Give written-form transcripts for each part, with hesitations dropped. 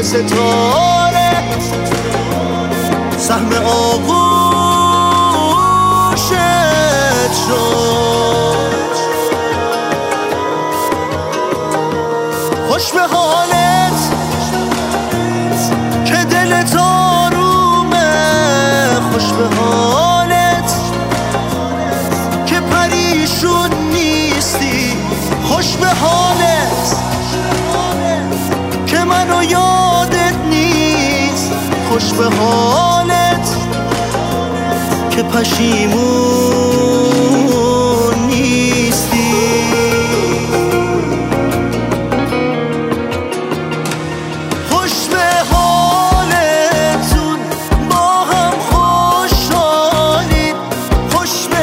ستاره سهم آغوشت شد. خوش به حالت که دلت آرومه، خوش به حالت که پریشون نیستی، خوش به حالت که منو یادت نیست، خوش به حالت که پشیمون نیستی. خوش به حالتون با هم خوشحالید، خوش به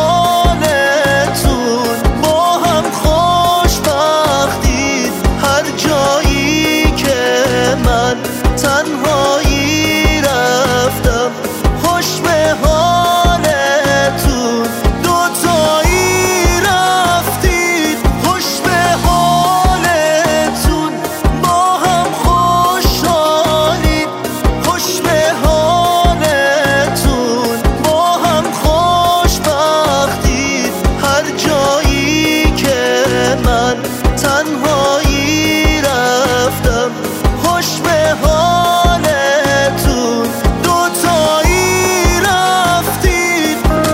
حالتون با هم خوشبختید. هر جایی که من تنهایی رفتم، خوش به حالتون دوتایی رفتید. خوش به حالتون با هم خوشحالید، خوش به حالتون با هم خوشبختید. هر جایی که من تنهایی رفتم، خوش به حالتون دوتایی رفتید.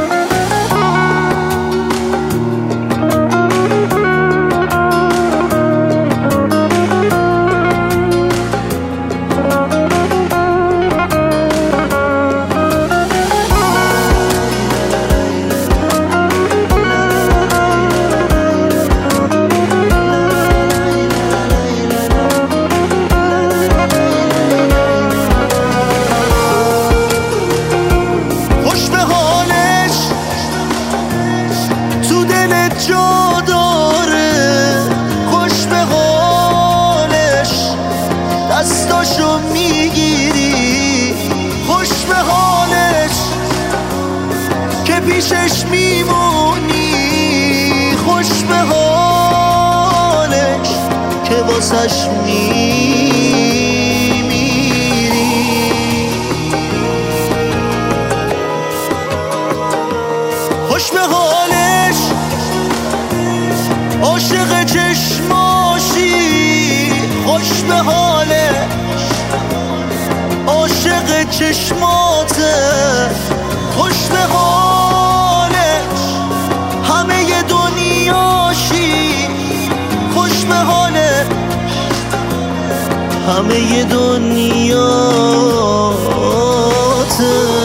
خوش به حالش تو دلت جا داره، خوش به حالش دستاشو میگیری، خوش به حالش که پیشش میمونی، خوش به حالش که واسش میمیری. خوش به حالش عاشق چشماشی، خوش به حالش عاشق چشماته، خوش به حالش همه دنیاشی، خوش به حالش همه دنیاته.